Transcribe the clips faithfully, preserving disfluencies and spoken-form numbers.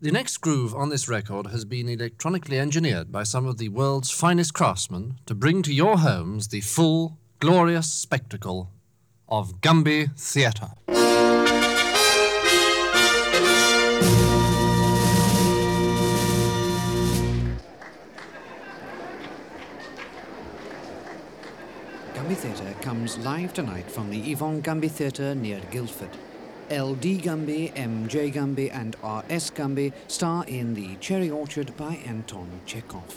The next groove on this record has been electronically engineered by some of the world's finest craftsmen to bring to your homes the full, glorious spectacle of Gumby Theatre. Gumby Theatre comes live tonight from the Yvonne Gumby Theatre near Guildford. L D Gumby, M J Gumby and R S Gumby star in The Cherry Orchard by Anton Chekhov.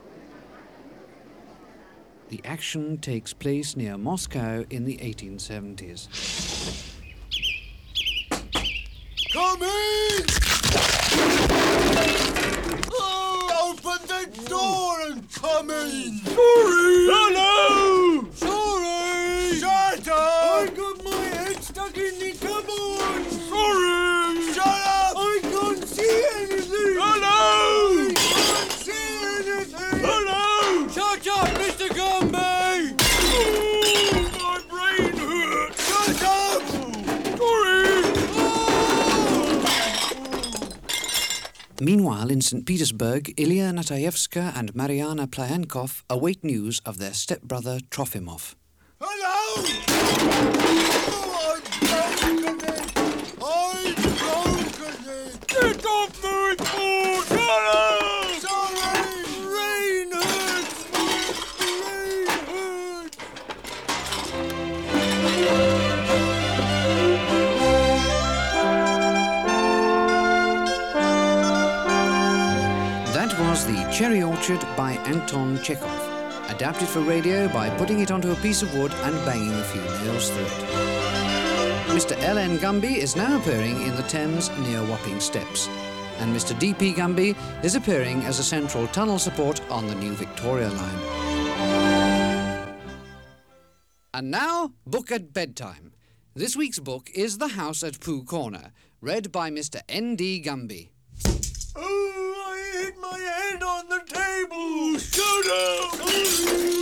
The action takes place near Moscow in the eighteen seventies. Come in! Oh, open the door and come in! Sorry! Hello! Sorry! Shut up! I got my head stuck in the cupboard! Sorry! Shut up! I can't see anything! Hello! I can't see anything! Hello! Shut up, Mister Gumby! Oh, my brain hurts! Shut up! Sorry! Meanwhile, in Saint Petersburg, Ilya Natayevska and Mariana Plyankov await news of their stepbrother Trofimov. Hello! Oh, I'm broken it! I'm broken it! Get off my foot! Hello! Sorry! Brain hurts! My brain hurts! That was The Cherry Orchard by Anton Chekhov, adapted for radio by putting it onto a piece of wood and banging a few nails through it. Mister L N Gumby is now appearing in the Thames near Wapping Steps, and Mister D P Gumby is appearing as a central tunnel support on the new Victoria line. And now, book at bedtime. This week's book is The House at Pooh Corner, read by Mister N D Gumby. Oh, I hit my head on the table! Shut up!